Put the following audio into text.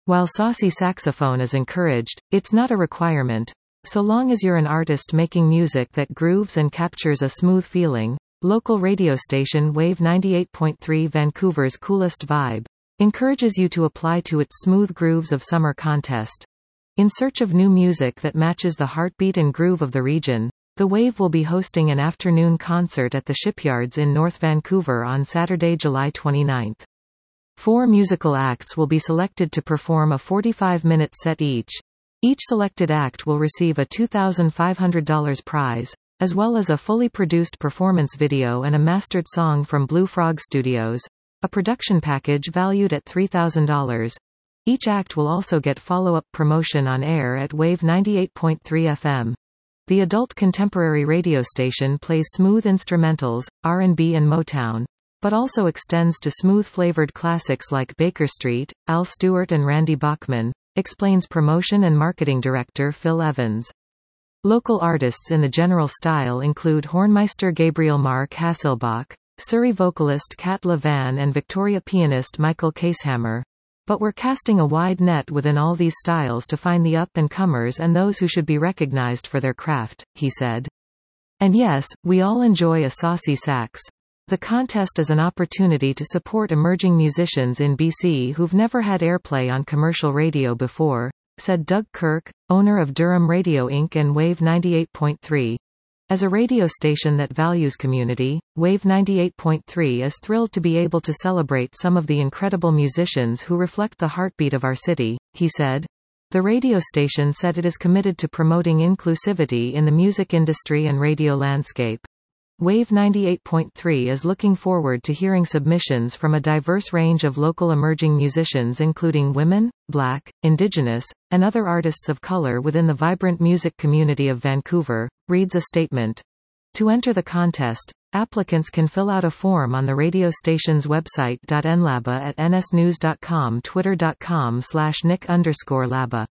While saucy saxophone is encouraged, it's not a requirement. So long as you're an artist making music that grooves and captures a smooth feeling. Local radio station Wave 98.3, Vancouver's coolest vibe, encourages you to apply to its smooth grooves of summer contest. In search of new music that matches the heartbeat and groove of the region, the Wave will be hosting an afternoon concert at the Shipyards in North Vancouver on Saturday, July 29. 4 musical acts will be selected to perform a 45-minute set each. Each selected act will receive a $2,500 prize, as well as a fully produced performance video and a mastered song from Blue Frog Studios, a production package valued at $3,000. Each act will also get follow-up promotion on air at Wave 98.3 FM. The adult contemporary radio station plays smooth instrumentals, R&B and Motown, but also extends to smooth-flavored classics like Baker Street, Al Stewart and Randy Bachman, explains promotion and marketing director Phil Evans. Local artists in the general style include Hornmeister Gabriel Mark Hasselbach, Surrey vocalist Kat Levan and Victoria pianist Michael Casehammer. But we're casting a wide net within all these styles to find the up-and-comers and those who should be recognized for their craft, he said. And yes, we all enjoy a saucy sax. The contest is an opportunity to support emerging musicians in BC who've never had airplay on commercial radio before, said Doug Kirk, owner of Durham Radio Inc. and Wave 98.3. As a radio station that values community, Wave 98.3 is thrilled to be able to celebrate some of the incredible musicians who reflect the heartbeat of our city, he said. The radio station said it is committed to promoting inclusivity in the music industry and radio landscape. Wave 98.3 is looking forward to hearing submissions from a diverse range of local emerging musicians including women, Black, Indigenous, and other artists of color within the vibrant music community of Vancouver, reads a statement. To enter the contest, applicants can fill out a form on the radio station's website. Nlaba at nsnews.com, twitter.com/Nick_Laba.